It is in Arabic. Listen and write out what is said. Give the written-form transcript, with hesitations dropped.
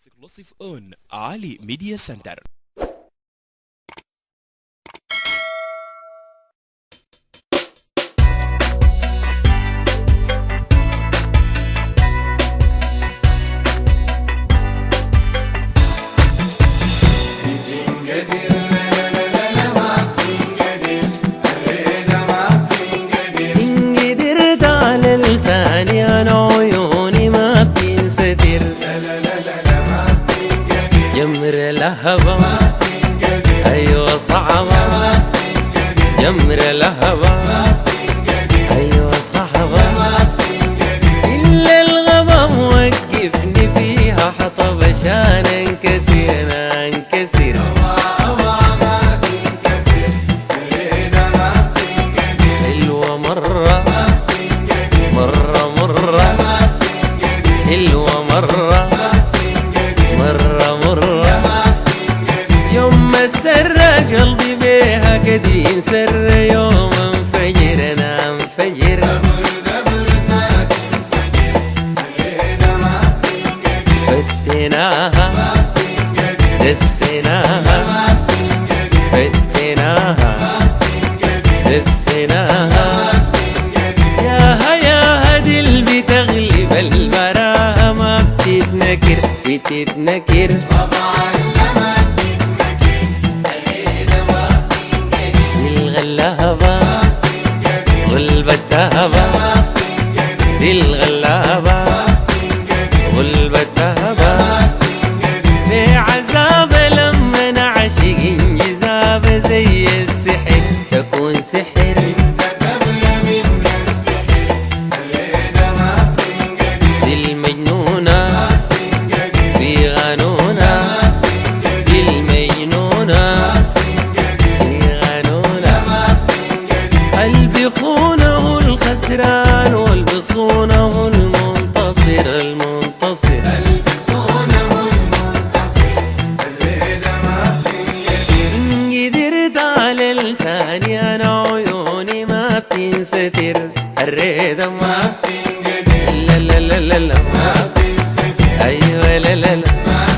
اكسكلوسيف اون علي ميديا سنتر. لساني انا عيوني ما بتنستر، جمر لهبة ايوه صعبة، جمر لهبة ايوه صعبة، الا الغبا موقفني فيها حطب عشان انكسر انا انكسر. حلوة مرة مرة مرة حلوة مرة مرة مرة، يوم ما سر قلبي بيها كدين سر، يوم انفجر انا انفجر. فتناها دسناها فتناها دسناها، بتغلب البراءة ما بتتنكر بتتنكر. طبعا لما بتتنكر الريدة ما بتنقدر، الغلابة غلبة الذهبة، الغلابة غلبة الذهبة، في عذاب لما نعشق انجذاب زي السحر تكون سحر. الخسران والبصونه المنتصر المنتصر، البصونه المنتصر، الريدة ما بتنقدر. قدرت على لساني انا عيوني ما بتنستر، الريدة ما بتنقدر، لا لا لا لا ما بتنستر، ايوه لا لا لا